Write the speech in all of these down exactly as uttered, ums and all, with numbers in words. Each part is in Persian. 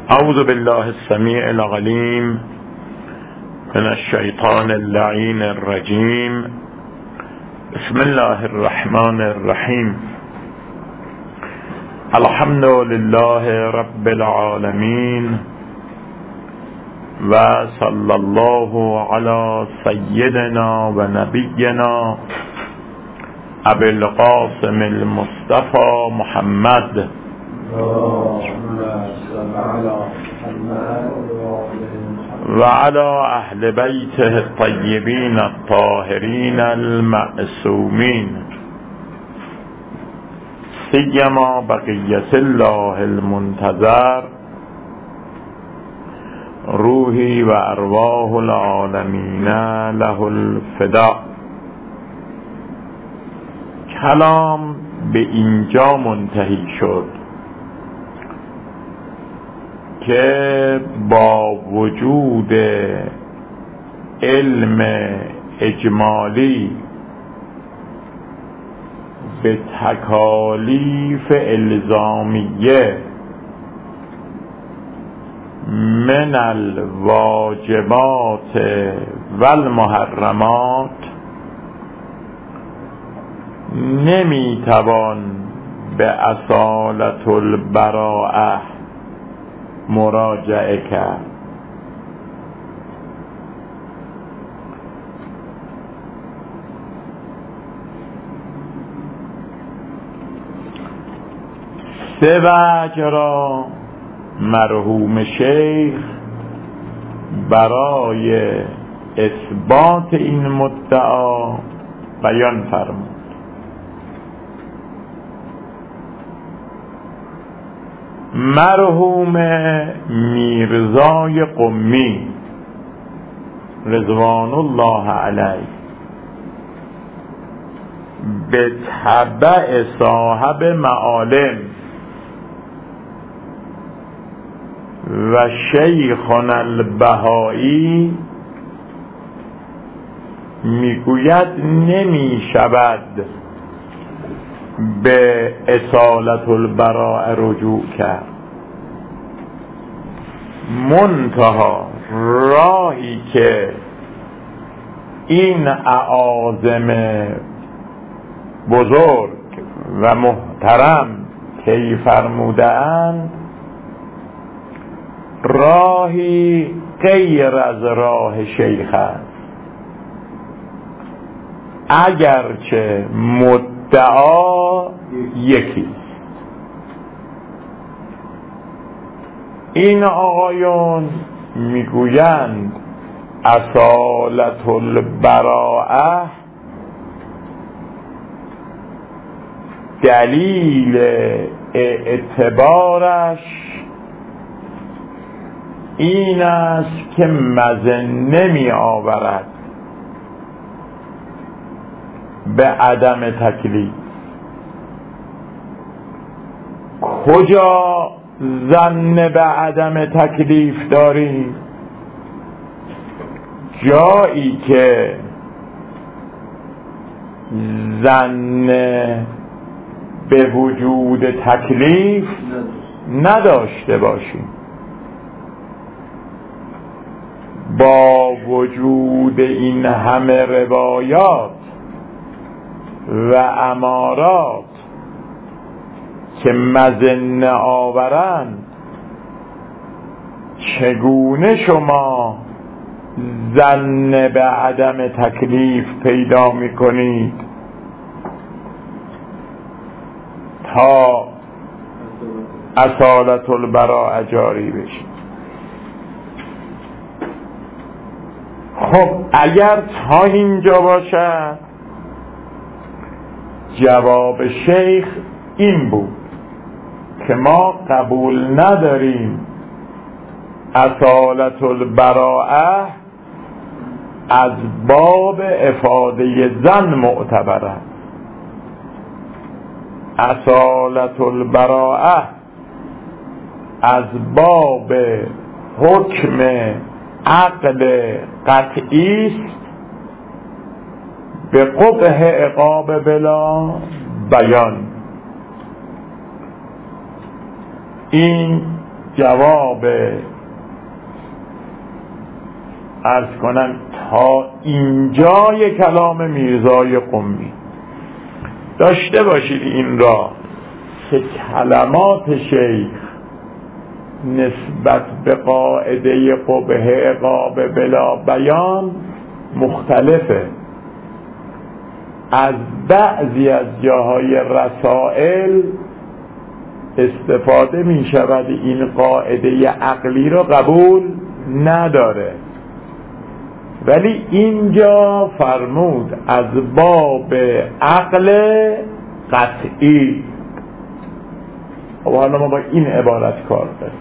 اعوذ بالله السمیع العلیم من الشیطان اللعین الرجیم. بسم الله الرحمن الرحیم. الحمد لله رب العالمین و صلی الله علی سیدنا و نبینا ابی القاسم المصطفى محمد و علی اهل بیته الطیبین الطاهرین المعصومین، سیما بقیت الله المنتظر، روحی و ارواح العالمین له الفداء. کلام به اینجا منتهی شد که با وجود علم اجمالی به تکالیف الزامیه من الواجبات و المحرمات نمیتوان به اصالة البراءة مراجعه کرد. سه وجه را مرحوم شیخ برای اثبات این مدعا بیان فرمود. مرحوم میرزای قمی رضوان الله علیه به تبع صاحب معالم و شیخنا البهایی میگوید نمی شود به اصالة البراء رجوع کرد، منتها راهی که این اعاظم بزرگ و محترم طی فرمودند راهی غیر از راه شیخ است، اگرچه مدعا یکی. این آقایون میگویند اصالة البراءة دلیل اعتبارش این است که مظنه می آورد به عدم تکلیف. کجا ظن به عدم تکلیف داریم؟ جایی که ظن به وجود تکلیف نداشته باشیم. با وجود این همه روایات و امارات که مظنه آورند، چگونه شما ظن به عدم تکلیف پیدا می کنید تا اصالة البراء جاری بشید؟ خب اگر تا اینجا باشد، جواب شیخ این بود که ما قبول نداریم اصالة البراءة از باب افاده ظن معتبر است. اصالة البراءة از باب حکم عقل قطعی است به قبح عقاب بلا بیان. این جواب عرض کنم تا اینجای کلام میرزای قمی داشته باشید این را که کلمات شیخ نسبت به قاعده قبح عقاب بلا بیان مختلفه. از بعضی از جاهای رسائل استفاده می شود این قاعده عقلی را قبول نداره، ولی اینجا فرمود از باب عقل قطعی. خب حالا ما با این عبارت کار داریم.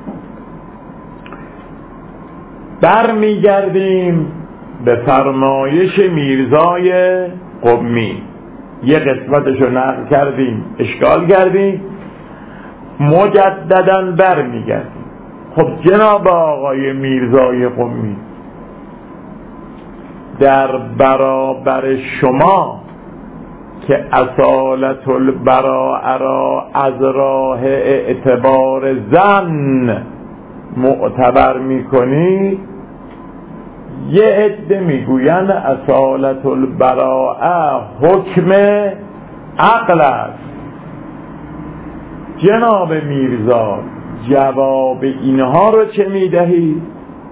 برمیگردیم به فرمایش میرزای قمی. یه قسمتش رو نقل کردیم، اشکال کردیم، مجدداً برمیگردیم. خب جناب آقای میرزای قمی در برابر شما که اصالت البراء را از راه اعتبار ظن معتبر میکنی، یه عده میگویند اصالت البراء حکم عقل است. جناب میرزا جواب اینها رو چه میدهی؟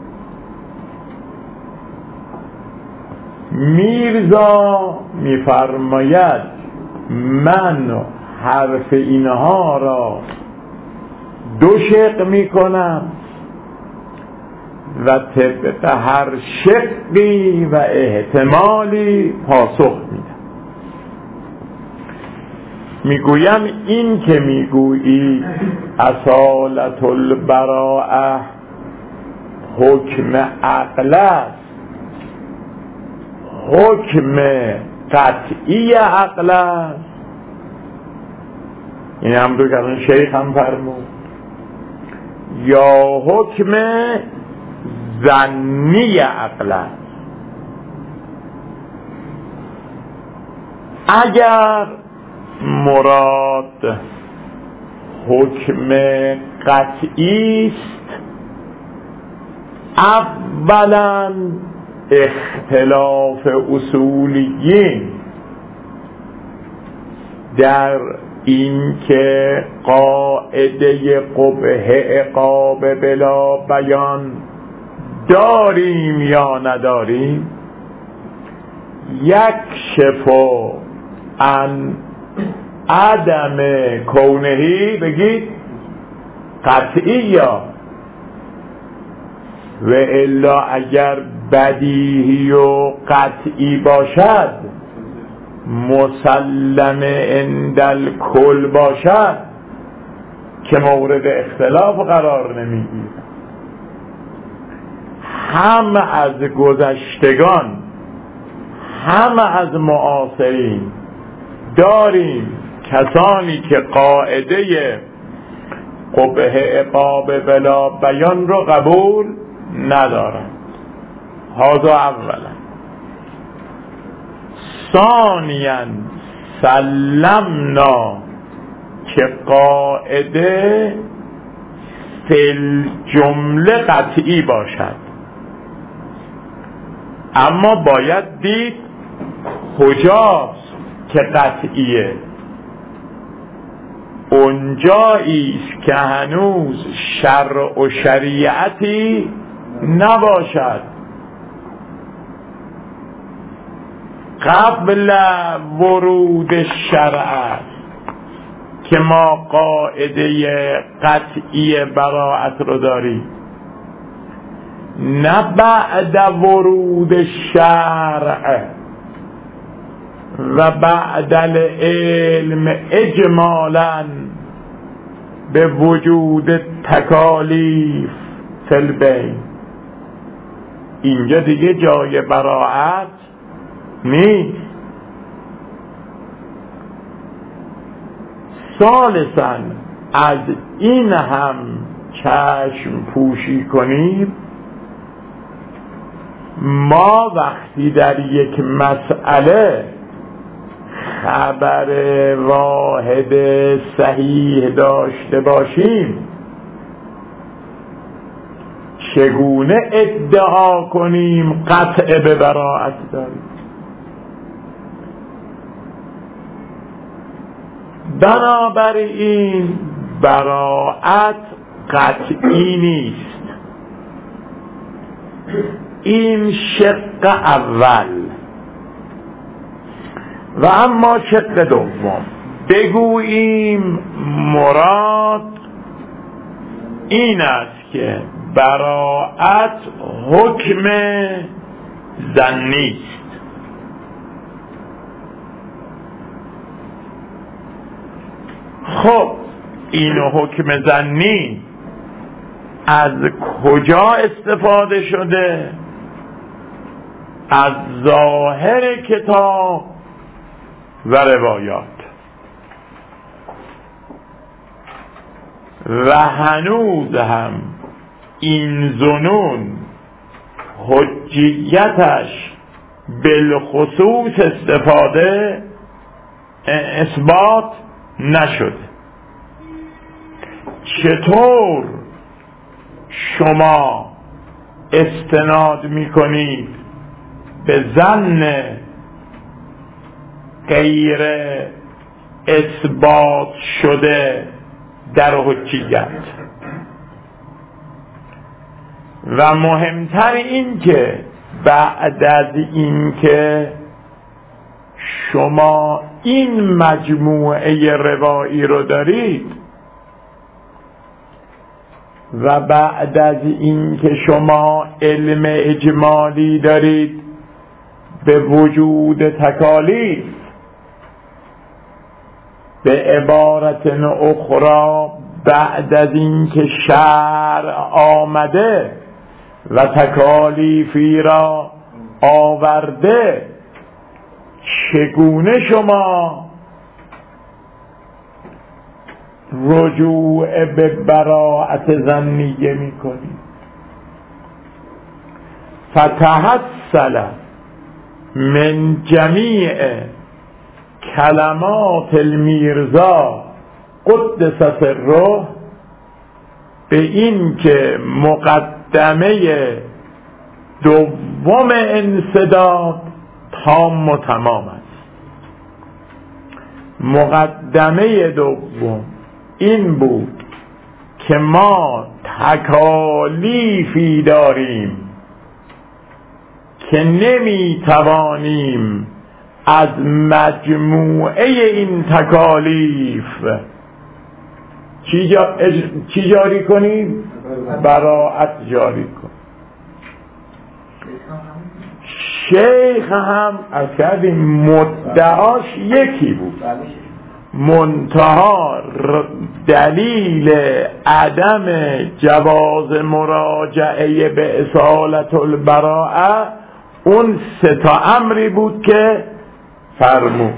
میرزا میفرماید من حرف اینها را دو شق میکنم و طبق هر شقی و احتمالی پاسخ میدم. میگویم این که میگویی اصالت البراء حکم عقل است، حکم قطعی عقل است. این هم دو کلمه شیخ هم فرمود، یا حکم ظنی عقل است. اگر مراد حکم قطعی است، اولا اختلاف اصولیین در این که قاعده قبح عقاب بلا بیان داریم یا نداریم، یک شفا ان عدم کونهی بگید قطعی یا و الا اگر بدیهی و قطعی باشد، مسلم عند الکل باشد که مورد اختلاف قرار نمیگیرد. هم از گذشتگان هم از معاصرین داریم کسانی که قاعده قبح عقاب بلا بیان رو قبول ندارند. هذا اولا. ثانیا سلمنا که قاعده فی الجمله قطعی باشد، اما باید دید کجاست که قطعیه. اونجاییست که هنوز شرع و شریعتی نباشد. قبل ورود شرع که ما قاعده قطعی براءت رو داریم، نه بعد ورود شرع و بعد العلم اجمالا به وجود تکالیف فی البین. اینجا دیگه جای براءت نیست. ثالثاً از این هم چشم پوشی کنیم، ما وقتی در یک مسئله خبر واحد صحیح داشته باشیم، چگونه ادعا کنیم قطع به براءت داریم؟ بنابراین براءت قطعی نیست. این شق اول. و اما شق دوم، بگوییم مراد این است که براءت حکم ظنی است. خب این حکم ظنی از کجا استفاده شده؟ از ظاهر کتاب و روایات. و هنوز هم این ظنون حجیتش بالخصوص استفاده اثبات نشده. چطور شما استناد میکنید به ظن غیر اثبات شده در حجیت؟ و مهمتر این که بعد از این که شما این مجموعه روایی رو دارید و بعد از این که شما علم اجمالی دارید به وجود تکالیف، به عبارت اخرى بعد از این که شرع آمده و تکالیفی را آورده، چگونه شما رجوع به براءت ظنیه میکنید؟ فتحصل من جمیع کلمات المیرزا قدس سره، به این که مقدمه دوم انسداد تام و تمام است. مقدمه دوم این بود که ما تکالیفی داریم که نمی توانیم از مجموعه این تکالیف چی, جا... چی جاری کنیم؟ براءت جاری کنیم. شیخ هم از کردیم مدعاش یکی بود، منتها دلیل عدم جواز مراجعه به اصالت البراءه اون سه تا امری بود که فرمود.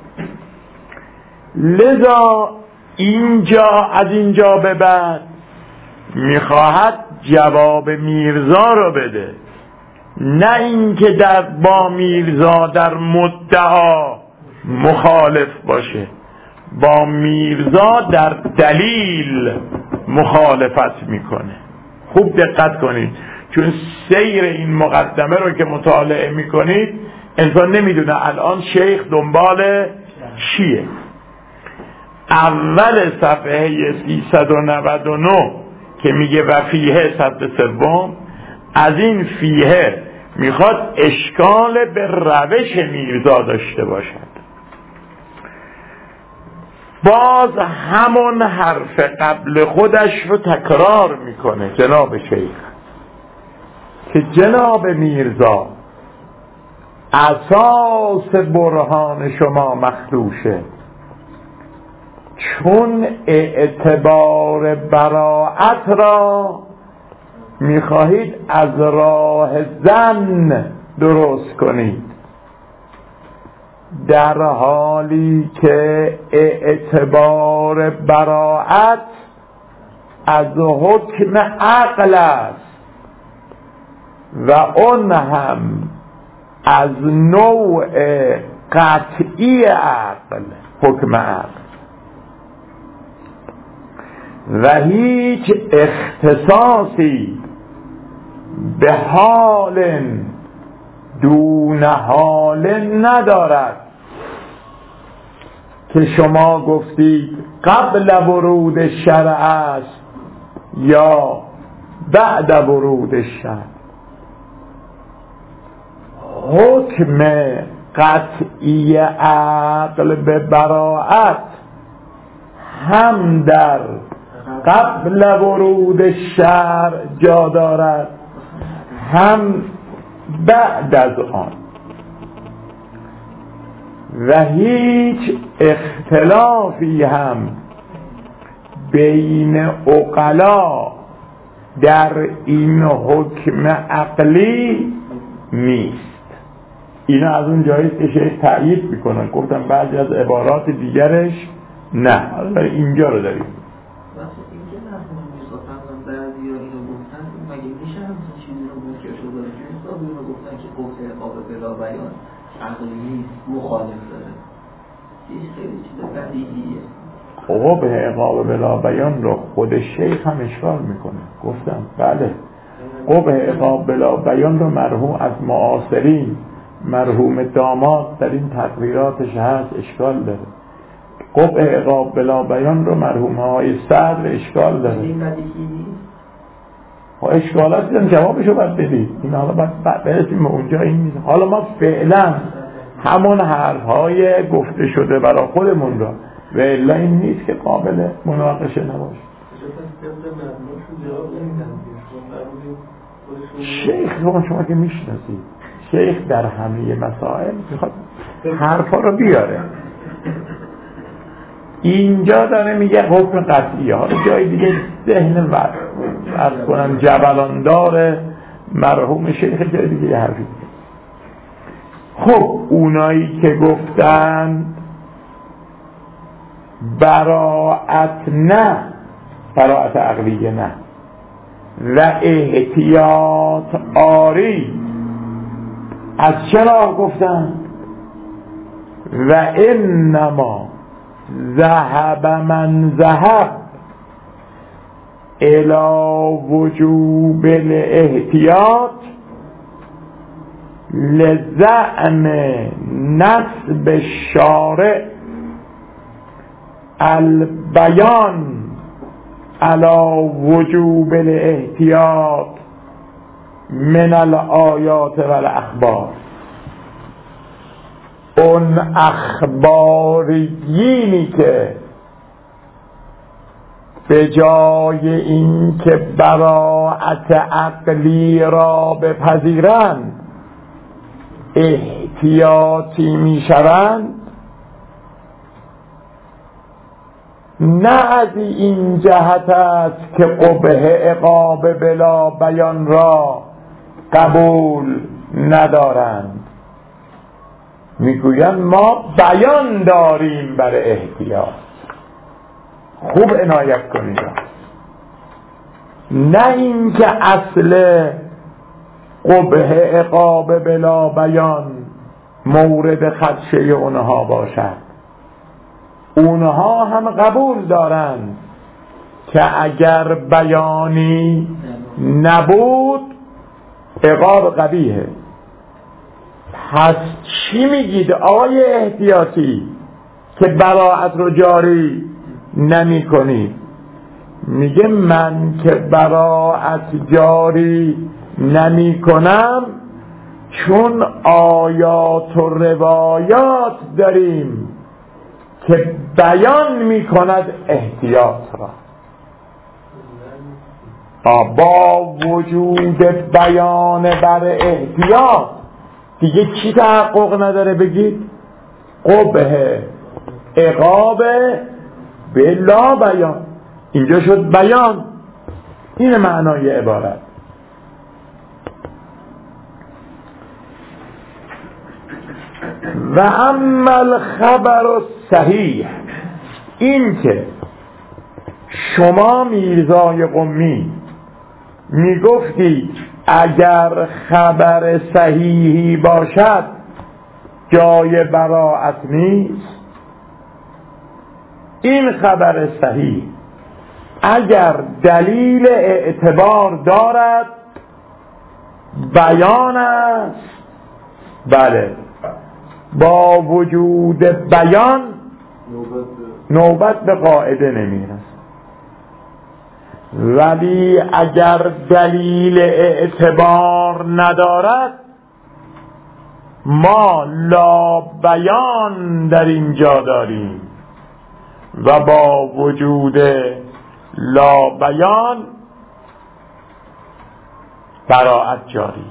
لذا اینجا از اینجا به بعد میخواهد جواب میرزا رو بده، نه اینکه در با میرزا در مدعا مخالف باشه، با میرزا در دلیل مخالفت میکنه. خوب دقت کنید، چون سیر این مقدمه رو که مطالعه میکنید انسان نمیدونه الان شیخ دنبال چیه. اول صفحه سیصد و نود و نه که میگه و فیه صد سوم، از این فیه میخواد اشکال به روش میرزا داشته باشد. باز همون حرف قبل خودش رو تکرار میکنه جناب شیخ که جناب میرزا اساس برهان شما مخدوشه، چون اعتبار براءت را میخواهید از راه ظن درست کنید، در حالی که اعتبار براءت از حکم عقل است و اون هم از نوع قطعی عقل، حکم عقل، و هیچ اختصاصی به حال دون حال ندارد که شما گفتید قبل ورود شرع است یا بعد ورود شرع. حکم قطعی عقل به براءت هم در قبل ورود شرع جا دارد هم بعد از آن و هیچ اختلافی هم بین عقلا در این حکم عقلی نیست. اینا از اون جاییست که شیخ تأیید میکنن. گفتم بعضی از عبارات دیگرش نه، حالا اینجا رو داریم. بعضی ها اینو گفتن مگه میشه همچین چیزی رو منکر شده داره که حساب اینو گفتن که قطع عقاب بلا بیان عقلی نیست، مخالف داره. یه خیلی چیز بدیهیه. قطع عقاب بلا بیان رو خود شیخ هم اشکال میکنه. گفتم بله قطع عقاب بلا بیان رو مرحوم از معاصرین مرحوم داماد در این تقریراتش هست اشکال داره. قطع عقاب بلا بیان رو مرحوم های صدر اشکال داره. این بدیهی نیست. و اشکالات دیدن جوابشو باید بدید. این حالا باید برسیم به اونجا این نیست. حالا ما فعلا همون حرفهای گفته شده برای خودمون را و الا این نیست که قابل مناقشه نباشه. شیخ رو شما که میشناسید، شیخ در همه مسائل میخواد حرفا رو بیاره. اینجا داره میگه حکم قطعیه. حالا جای دیگه ذهن و عرض کنم جبلاندار مرحوم شیخ جای دیگه حرفی. خب اونایی که گفتن براءت نه، براءت عقلیه نه و احتیاط آری، از چرا گفتن؟ و انما ذهب من ذهب الى وجوب الاحتیاط لزعم نسب الشارع البیان على وجوب الاحتیاط من الآیات و الاخبار. اون اخباریینی که به جای این که براءت عقلی را بپذیرند احتیاطی می شوند، نه از این جهت است که قبح عقاب بلا بیان را قبول ندارند. میگویند ما بیان داریم برای احتیاط. خوب عنایت کنید، نه این که اصل قبح عقاب بلا بیان مورد خدشه اونها باشد. اونها هم قبول دارند که اگر بیانی نبود عقاب قبیحه. پس چی میگید آقای احتیاطی که براءت رو جاری نمی کنید؟ میگه من که براءت جاری نمی کنم چون آیات و روایات داریم که بیان می کند احتیاط را. با وجود بیان بر احتیاط دیگه چی تحقق نداره بگید؟ قبح عقاب بلا بیان. اینجا شد بیان. این معنای عبارت. و اما الخبر صحیح، این که شما میرزای قمی میگفتید اگر خبر صحیحی باشد جای براءت نیست، این خبر صحیح اگر دلیل اعتبار دارد بیان است، بله با وجود بیان نوبت به قاعده نمیرسد. ولی اگر دلیل اعتبار ندارد، ما لا بیان در اینجا داریم و با وجود لا بیان براءت جاری.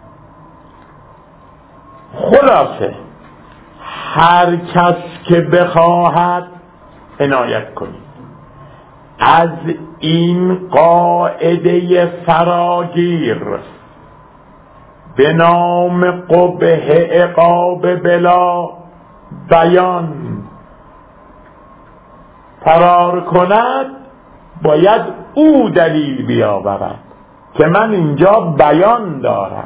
خلاصه هر کس که بخواهد عنایت کنید از این قاعده فراگیر به نام قبح عقاب بلا بیان فرار کند، باید او دلیل بیاورد که من اینجا بیان دارم.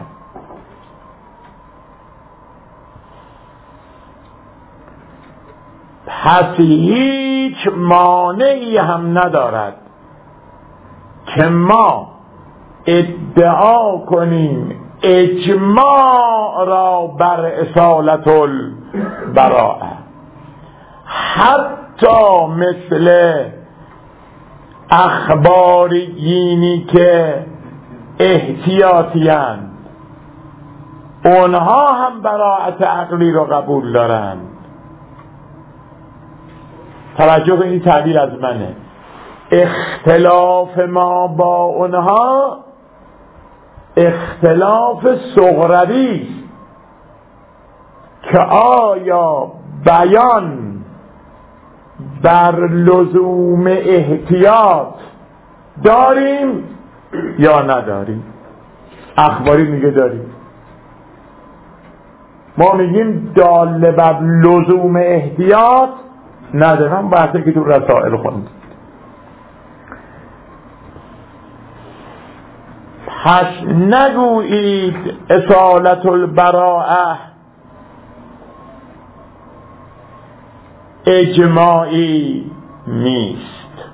پس هیچ مانعی هم ندارد که ما ادعا کنیم اجماع را بر اصالت البراءه، حتی مثل اخباریینی که احتیاطیان، اونها هم براءت عقلی رو قبول دارن. توجه این تعبیر از منه. اختلاف ما با اونها اختلاف صغروی است که آیا بیان بر لزوم احتیاط داریم یا نداریم. اخباری میگه داریم، ما میگیم دال بر لزوم احتیاط ندارم. بحثی که تو رسائل خوند. پس نگویید اصالت البراءه اجماعی نیست.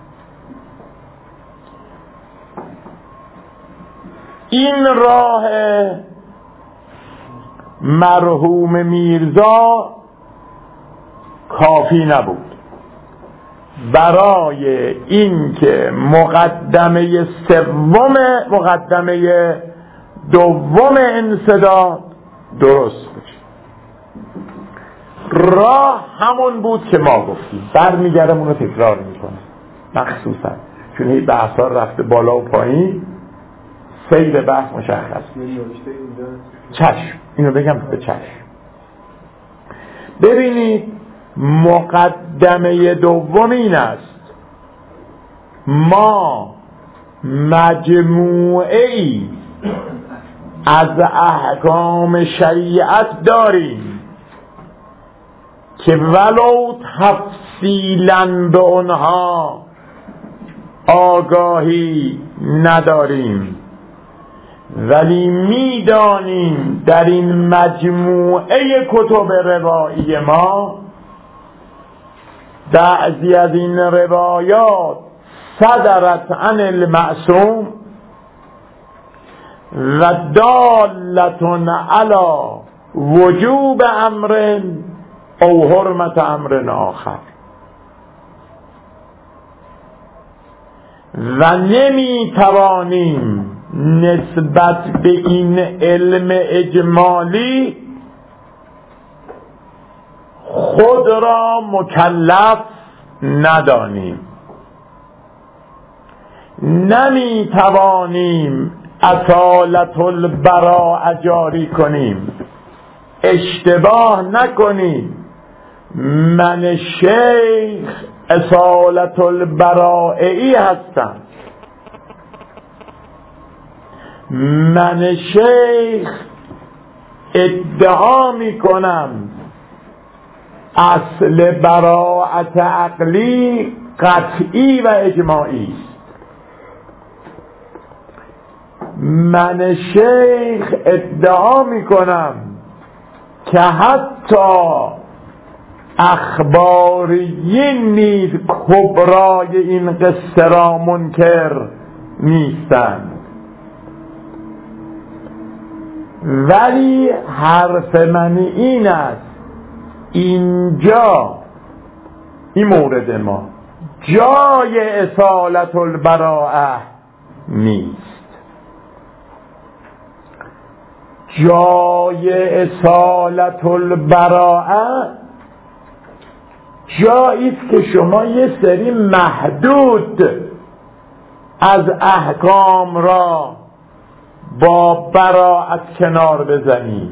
این راه مرحوم میرزا کافی نبود برای این که مقدمه سوم مقدمه دوم انسداد درست بشه. راه همون بود که ما گفتیم، برمیگردم اونو تکرار میکنه، مخصوصا چون این بحثا رفته بالا و پایین، سیر بحث مشخص. چشم اینو بگم به چشم. ببینید مقدمه دوم این است: ما مجموعه‌ای از احکام شریعت داریم که ولو تفصیلاً به اونها آگاهی نداریم، ولی میدانیم در این مجموعه کتب روایی ما بعضی از این روایات صدرت عن المعصوم و دالتون علی وجوب امر او حرمت امر آخر، و نمی توانیم نسبت به این علم اجمالی خود را مکلف ندانیم. نمی توانیم اصالت البراء جاری کنیم. اشتباه نکنیم، من شیخ اصالت البرائی هستم، من شیخ ادعا می کنم اصل براءت عقلی قطعی و اجماعی است. من شیخ ادعا می کنم که حتی اخباریین نیز کبرای این قصه را منکر نیستند. ولی حرف من این است اینجا این مورد ما جای اصالت البراءه نیست. جای اصالت البراءه جایی است که شما یه سری محدود از احکام را با براءت کنار بزنید.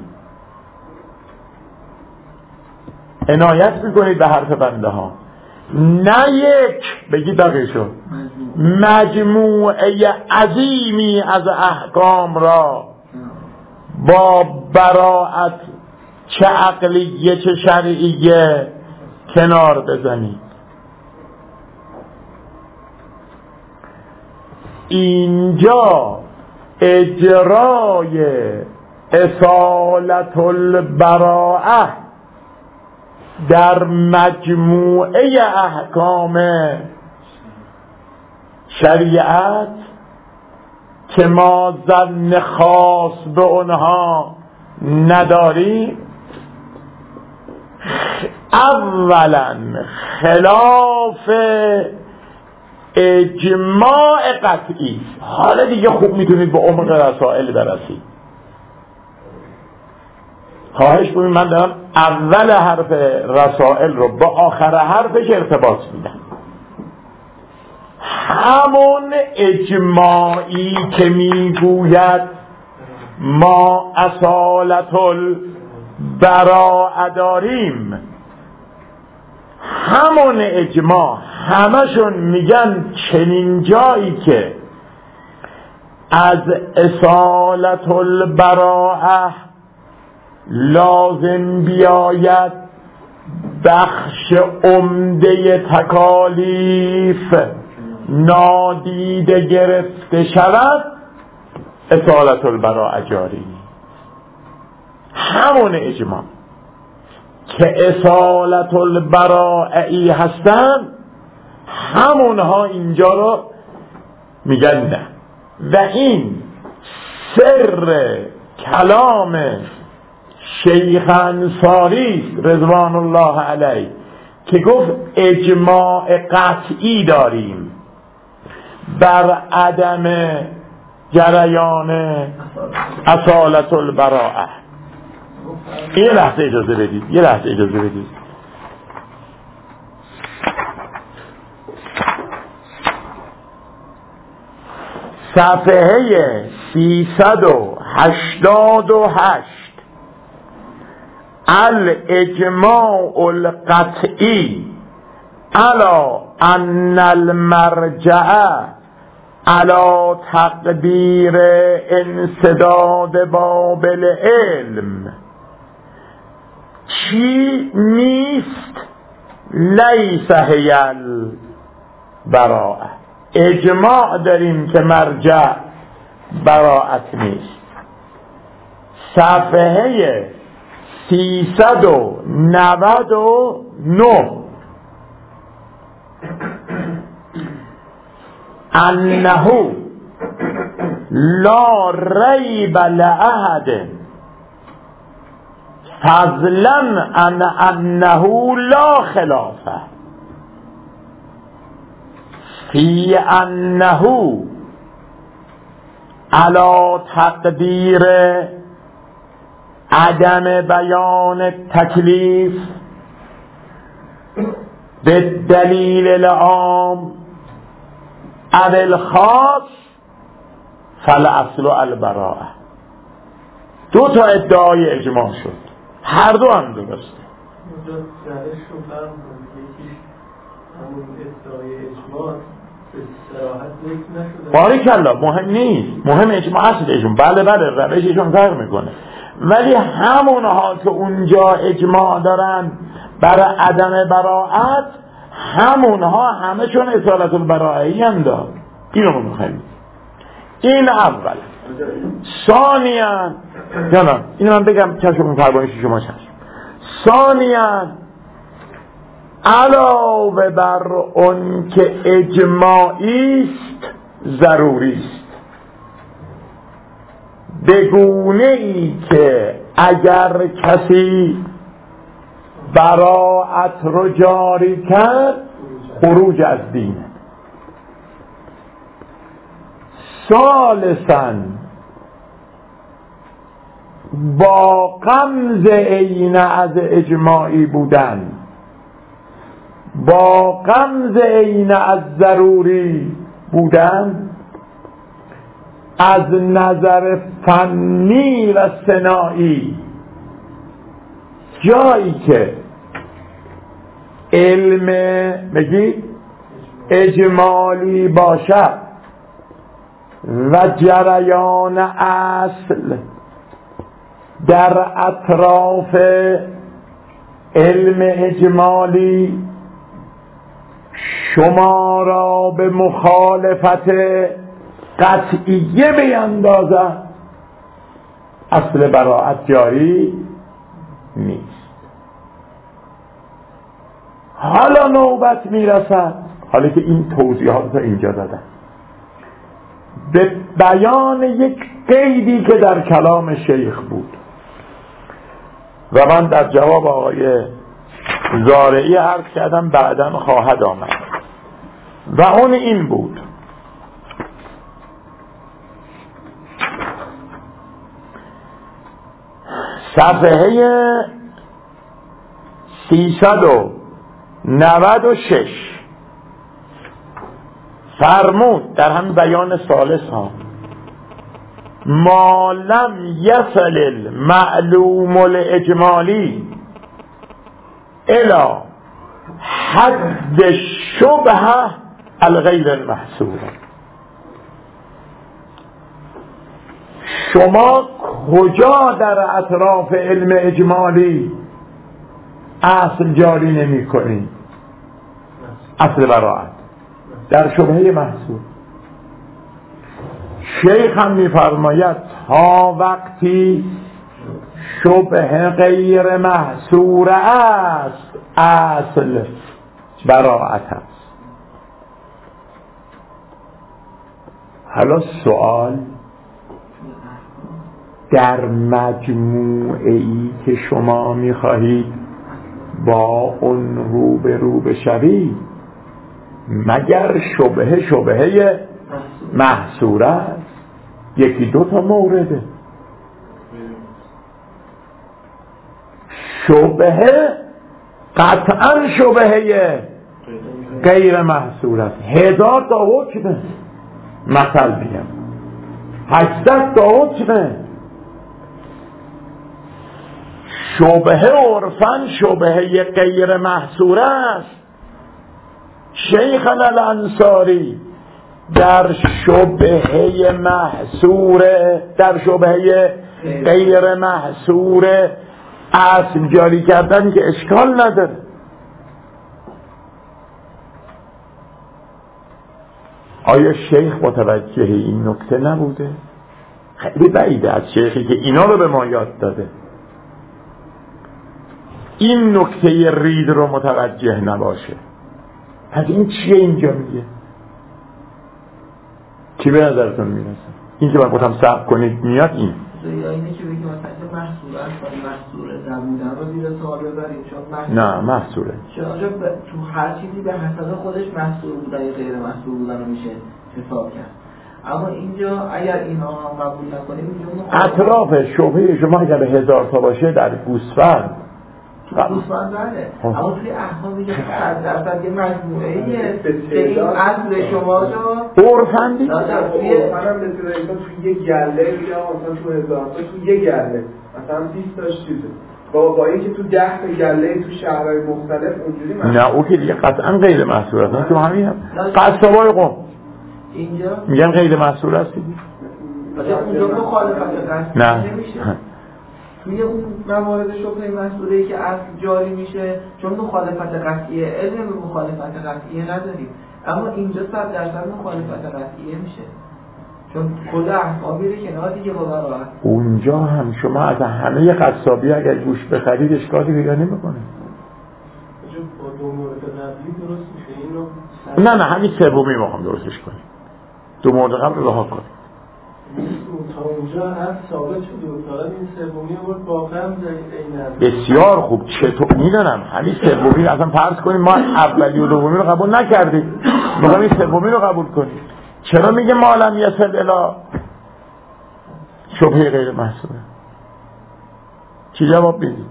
عنایت میکنید به حرف بنده ها، نه یک بگید دقیقشو مجموعه عظیمی از احکام را با براءت چه عقلیه چه شرعیه کنار بزنید. اینجا اجرای اصالت البراءه در مجموعه احکام شریعت که ما ظن خاص به اونها نداریم، اولا خلاف اجماع قطعی. حالا دیگه خوب میتونید به عمق رسائل برسید. خواهش کنید من دارم اول حرف رسائل رو با آخر حرفش ارتباط میدم. همون اجماعی که میگوید ما اصالت البراءه داریم، همون اجماع همشون میگن چنین جایی که از اصالت البراءه لازم بیاید بخش عمده تکالیف نادیده گرفته شود، اصالت البراءه جاری. همون اجماع که اصالت البراءه ای هستن همونها اینجا رو میگن نه. و این سر کلام شیخ انصاری رضوان الله علیه که گفت اجماع قطعی داریم بر عدم جریان اصالت البراءه. یه لحظه اجازه بدید یه لحظه اجازه بدید صفحه سیصد و هشتاد و هشت الاجماع القطعی علی ان المرجع علی تقدیر انسداد باب العلم چی نیست؟ لیس هی البراءه. اجماع داریم که مرجع براءت نیست. صفحه سیصد و نود و نه انه لا ریب لأحد فضلا عن انه لا خلافه فی انه علی تقدیر عدم بیان تکلیف به دلیل العام او الخاص فالاصل البراءه. دو تا ادعای اجماع شد، هر دو هم درسته. بارک الله، مهم نیست، مهم اجماع اصلشون. بله بله روششون فرق میکنه، ولی همونها که اونجا اجماع دارن برای عدم براءت، همونها همشون اصالت البراءهی هم دار. اینو میخوایم. این اول. ثانیاً جانم اینو من بگم چشم فرمایش شما چشم. ثانیاً علاوه بر اون که اجماعی است ضروری است. به گونه‌ای که اگر کسی براءت رو جاری کرد خروج از دینه. ثالثاً با غمز عین از اجماعی بودن، با غمز عین از ضروری بودن، از نظر فنی و صناعی جایی که علم بگید اجمالی باشد و جریان اصل در اطراف علم اجمالی شما را به مخالفت قطعیه بیندازد، اصل براءت جاری نیست. حالا نوبت میرسد، حالا که این توضیحات رو اینجا دادم، به بیان یک قیدی که در کلام شیخ بود و من در جواب آقای زارعی عرض کردم بعداً خواهد آمد، و اون این بود: صفحه سیصد و نود و شش فرمود در هم بیان ثالث ها: ما لم یصل المعلوم الاجمالی الى حد شبهه الغیر المحصور. شما کجا در اطراف علم اجمالی اصل جاری نمی کنید؟ اصل براءت در شبهه محصور. شیخ هم می فرماید تا وقتی شبهه غیر محصور است اصل براءت است. حالا سوال: در مجموعه‌ای که شما می‌خواهید با اون رو به رو بشوید مگر شبهه شبهه محصور است؟ یکی دو تا مورده. شبهه قطعا شبهه غیر محصور است. هزار تا حکمه، مثل بگم هشتصد تا حکمه. شبهه عرفاً شبهه غیر محصور است. شیخنا الانصاری در شبهه محصور، در شبهه غیر محصور اصل جاری کردن که اشکال نداره. آیا شیخ متوجه این نکته نبوده؟ خیلی بعیده از شیخی که اینا رو به ما یاد داده این نکته رید رو متوجه نباشه. پس این چیه اینجا میگه؟ چی به نظرتون میرسه؟ این که من گفتم صبر کنید میاد این یا اینه که بگیم مثلا محصوره است ولی محصوره نبودن رو زیر سوال ببریم چون نه محصوره چون تو هر چیزی به حسب خودش محصور بودن یا غیر محصور بودن رو میشه حساب کرد. اما اینجا اگر اینا هم قبول نکنیم اطراف شبهه شما اگر هزار تا باشه در گوسفند تو گوسفند بله، اما توی احکام میگه صد درصد یه مجموعه‌ایه که این اصل شما رو عرفندی منم به طور ایسا توی یه گله یا مثلا تو هزار تا توی یه گله مثلا بیست تاش چیزه با با اینکه تو ده تا گله تو شهرهای مختلف اونجوری محصول. نه او که دیگه قطعا غیر محصول است. تو همین هم قصابای قم اینجا میگن غیر محصول است دیگه. اونجا مخالفت قصد نه نمیشه توی اون موارد شبهه محصوره که اصل جاری میشه چون مخالفت قطعیه، علم به مخالفت قطعیه نداریم. اما اینجا صد درصد مخالفت قطعیه میشه چون کل احکام میره کنار دیگه با براءت. اونجا هم شما از همه قصابی اگر گوش بخرید اشکالی پیدا نمیکنه. با دو مورد قبلی درست میشه اینو نه نه همین سومی ما هم درستش کنیم. دو مورد قبل رها کنیم. تا اونجا هم ثابت شده و تا این سومی بود واقعا این بسیار خوب. چطور میدونم همین سومی اصلا فرض کنیم ما اولی و دومی رو قبول نکردیم، میخوام این سومی رو قبول کنیم. چرا میگه ما لم یصل الی شبهه غیر محصوره؟ چی جواب بدید؟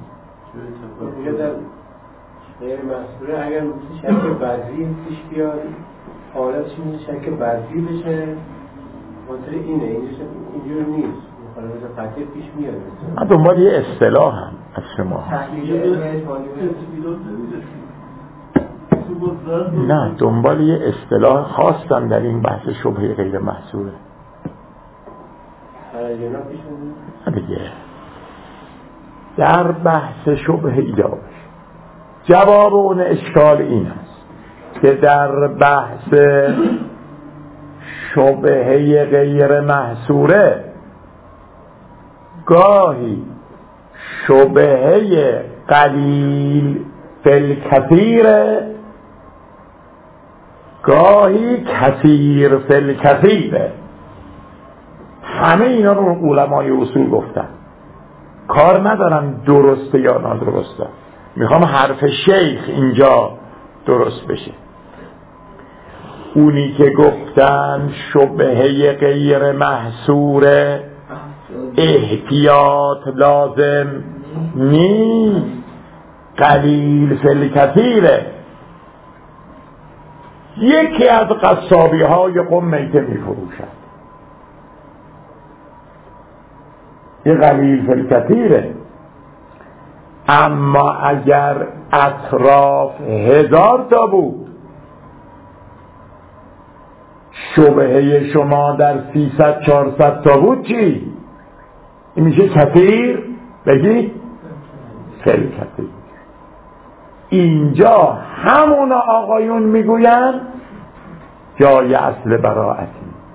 غیر محصوره اگر شک بعضی پیش بیاد حالتش میشه شک بعضی بشه، خاطر اینه اینجور نیست، مخالفت قطعی پیش میاد. من دنبال یه اصطلاح هم از شما نه دنبال یه اصطلاح خاصم در این بحث شبهه غیر محصوره دیگه. در بحث شبهه ایجاب جواب اون اشکال این است که در بحث شبهه غیر محصوره گاهی شبهه قلیل فالکثیر، گاهی کثیر فالکثیر. همه اینا رو علمای اصول گفتن، کار ندارم درسته یا نادرسته، میخوام حرف شیخ اینجا درست بشه. اونی که گفتن شبهه غیر محصوره احتیاط لازم نیست، قلیل فالکثیره. یکی از قصابی های قم میته میفروشد، یه قلیل فالکثیره. اما اگر اطراف هزار تا بود، شبهه شما در سیصد چهارصد تا بود، چی؟ این میشه کثیر، بگید فالکثیر. اینجا همون آقایون میگوین جای اصل براعتی.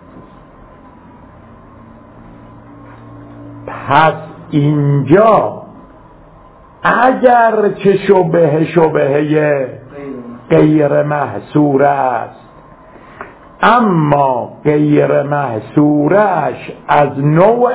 پس اینجا اگر که شبهه شبهه غیر محصور است، اما غیر محصورش از نوع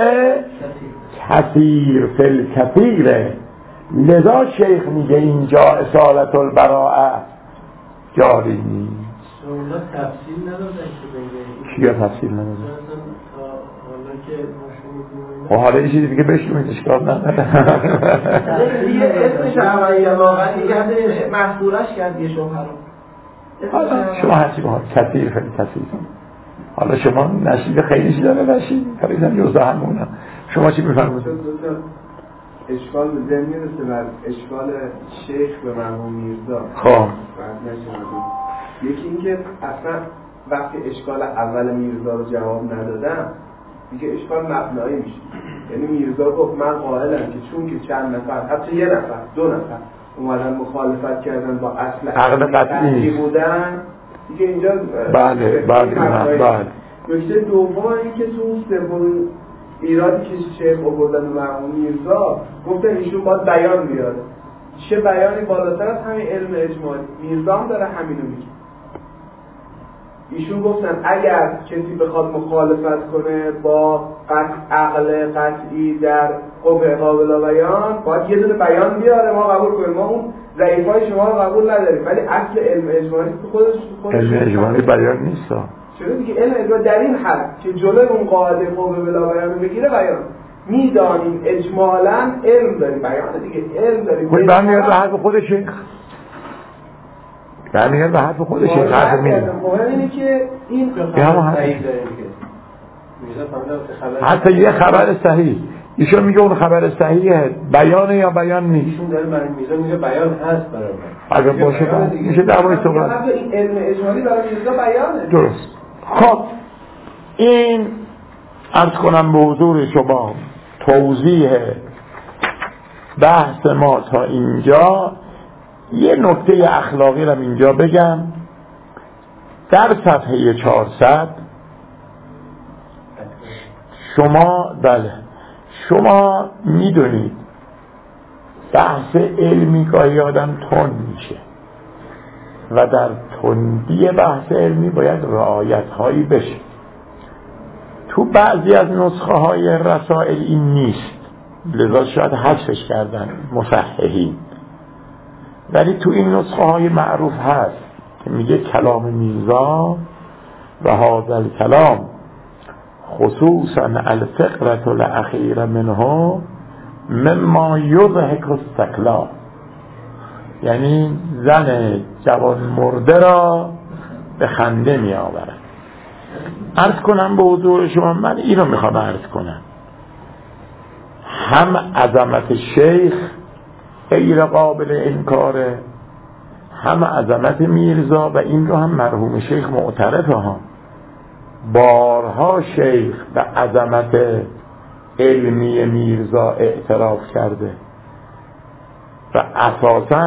کثیر فالکثیره، لذا شیخ میگه اینجا اصالت البراءه جاری نیست. اونا تفصیل ندادن که کیا تفصیل ندادن؟ حالا که و حالا این چیزی دیگه بشنوید اشکال نداره. دیگه اسمش اولیه واقعا دیگه محصورش کرد یه شبهه رو. حالا شما هرچی با کثیر فالکثیر، حالا شما نشید خیلیش داره نشید خیلیشم جزا همونه. شما چی میفرمونید؟ اشکال به ذهن میرسه بر اشکال شیخ به مرحوم میرزا. خب یکی این که اصلا وقتی اشکال اول میرزا رو جواب ندادم دیگه اشکال مبنایی میشه. یعنی میرزا گفت من قائلم که چون که چند نفر حتی یه نفر دو نفر اومدن مخالفت کردن با اصل عقل قطعی بودن دیگه اینجا بله بله بله. نکته دوم این که تو سومین ایرادی که شیخ آوردن مرحوم میرزا گفتن ایشون باید بیان بیاره. چه بیانی بالاتر از همین علم اجمالی؟ میرزا هم داره همینو میگه. ایشون گفتن اگر کسی بخواد مخالفت کنه با قطع عقل قطعی در قوه قابل بیان باید یه دونه بیان بیاره ما قبول کنیم. ما اون ضعیفای شما رو قبول نداریم، ولی اصل علم اجمالی تو خودش خودش علم اجمالی بیان نیست. چرا دیگه علم اجمالی در این حد که جلوی اون قاعده قوه بلا بیان رو بگیره بیان میدانیم اجمالاً علم داریم، بیان دیگه علم داریم. خب برمیاد به حرف خود شیخ، برمیاد به حرف خود شیخ. حرف میاد مهم اینه که این خبر صحیح داریم که حتی یه خبر صحیح ایشون میگه اون خبر صحیحه بیانه یا بیان نیست. ایشون داره برای میرزا میگه بیان هست برای من. اگر باشه با میشه دعوای صحبت. این علم اجمالی برای میرزا بیانه. درست. خب این عرض کنم به حضور شما توضیح بحث ما تا اینجا. یه نکته اخلاقی رو اینجا بگم. در صفحه چهارصد شما بله شما میدونید بحث علمی گاهی آدم تند میشه و در تندی بحث علمی باید رعایت هایی بشه. تو بعضی از نسخه های رسائل این نیست، لذا شاید حذفش کردن مصححین، ولی تو این نسخه های معروف هست که میگه کلام میرزا و هذا الکلام خصوصا الفقرة الاخیره منه مما یضحک السکلا، یعنی زن جوان مرده را به خنده می آورد. عرض کنم به حضور شما، من اینو میخوام عرض کنم، هم عظمت شیخ غیر قابل انکاره، هم عظمت میرزا، و این رو هم مرحوم شیخ معترفه ها. بارها شیخ به عظمت علمی میرزا اعتراف کرده و اساساً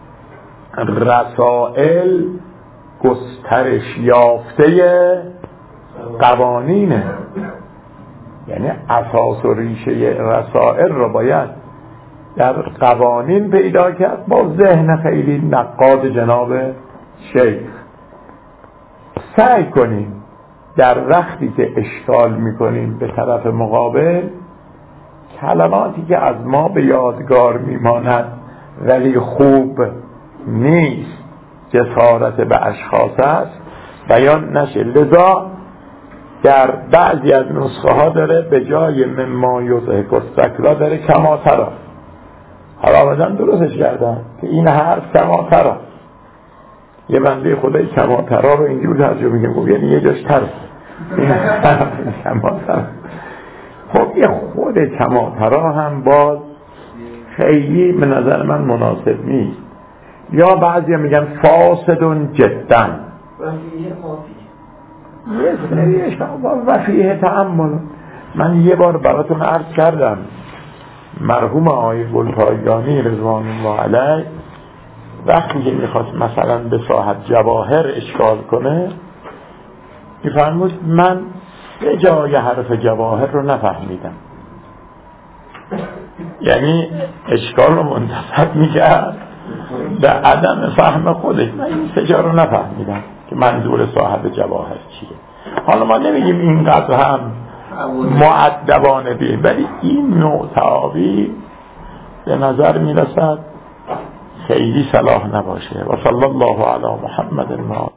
رسائل گسترش یافته قوانینه، یعنی اساس و ریشه رسائل رو باید در قوانین پیدا کرد با ذهن خیلی نقاد جناب شیخ. سعی کنیم در وقتی که اشکال میکنیم به طرف مقابل، کلماتی که از ما به یادگار میماند ولی خوب نیست، جسارت به اشخاص است، بیان نشه. لذا در بعضی از نسخه ها داره به جای مما یضحک السکلا داره کما تری. حالا آمدن درستش کردن که این حرف کما تری، یه بنده خدای کما تری رو اینجور ترجمه میگه، یعنی یه جاش تره کما تری. خب یه خود کما تری هم باز خیلی به نظر من مناسب نیست. یا بعضی میگن فاسدون جدا، وفیه مافی، یه سریش وفیه تأمل. من یه بار براتون عرض کردم مرحوم آقای گلپایگانی رضوان الله علیه وقتی که میخواست مثلا به صاحب جواهر اشکال کنه میفرمود من به جای حرف جواهر رو نفهمیدم، یعنی اشکال رو منتسب میکرد به عدم فهم خودش. من این سجا رو نفهمیدم که منظور صاحب جواهر چیه. حالا ما نمیگیم اینقدر هم مؤدبانه بیم، ولی این نوع تعابیر به نظر میرسد خیلی صلاح نباشه. و صلی الله علی محمد.